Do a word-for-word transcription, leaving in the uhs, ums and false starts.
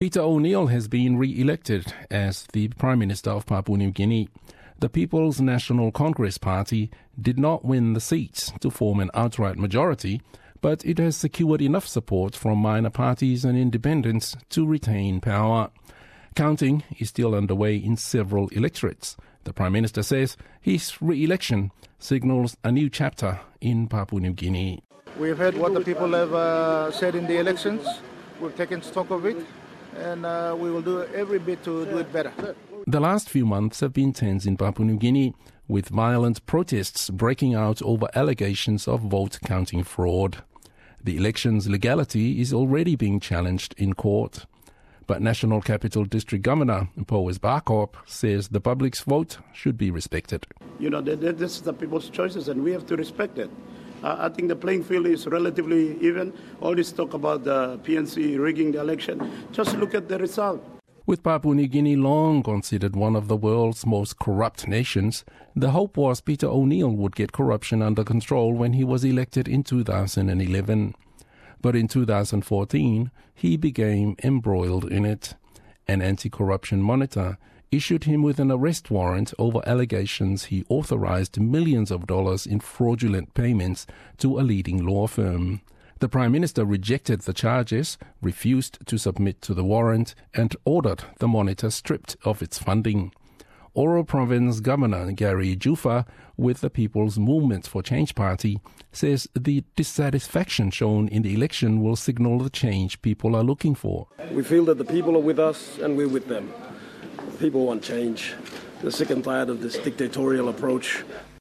Peter O'Neill has been re-elected as the Prime Minister of Papua New Guinea. The People's National Congress Party did not win the seats to form an outright majority, but it has secured enough support from minor parties and independents to retain power. Counting is still underway in several electorates. The Prime Minister says his re-election signals a new chapter in Papua New Guinea. We've heard what the people have uh, said in the elections. We've taken stock of it, and uh, we will do every bit to do it better. The last few months have been tense in Papua New Guinea, with violent protests breaking out over allegations of vote counting fraud. The election's legality is already being challenged in court. But National Capital District Governor Powes Barkop says the public's vote should be respected. You know, this is the people's choices and we have to respect it. Uh, I think the playing field is relatively even. All this talk about the P N C rigging the election, just look at the result. With Papua New Guinea long considered one of the world's most corrupt nations, the hope was Peter O'Neill would get corruption under control when he was elected in two thousand eleven. But in two thousand fourteen, he became embroiled in it. An anti-corruption monitor issued him with an arrest warrant over allegations he authorized millions of dollars in fraudulent payments to a leading law firm. The Prime Minister rejected the charges, refused to submit to the warrant, and ordered the monitor stripped of its funding. Oro Province Governor Gary Jufa, with the People's Movement for Change Party, says the dissatisfaction shown in the election will signal the change people are looking for. We feel that the people are with us and we're with them. People want change. They're sick and tired of this dictatorial approach.